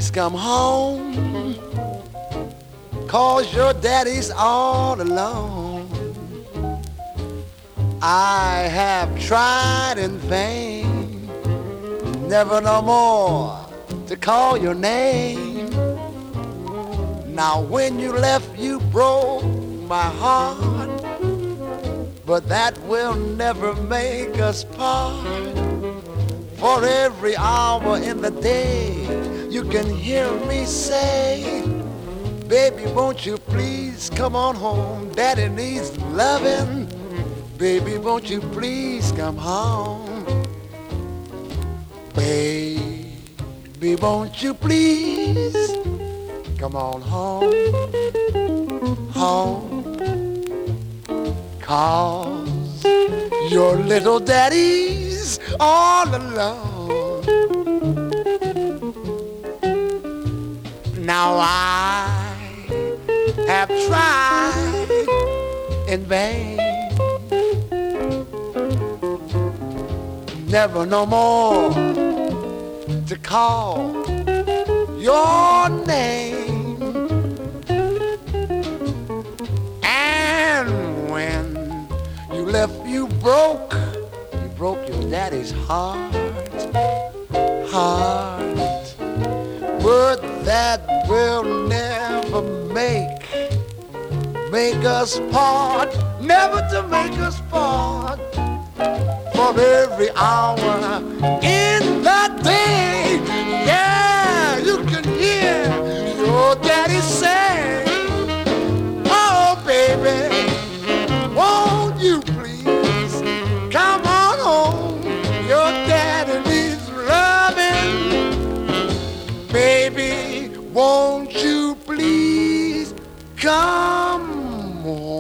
please come home, 'cause your daddy's all alone. I have tried in vain, never no more to call your name. Now when you left, you broke my heart, but that will never make us part. For every hour in the day, you can hear me say, baby, won't you please come on home? Daddy needs loving. Baby, won't you please come home? Baby, won't you please come on home? Home. 'Cause your little daddy's all alone. Now I have tried in vain, never no more to call your name. And when you left, you broke your daddy's heart. But that will never make us part, never to make us part. For every hour in the day, yeah, you can hear your daddy say, oh baby, won't you please come on home? Your daddy needs loving. Baby, won't you please come home?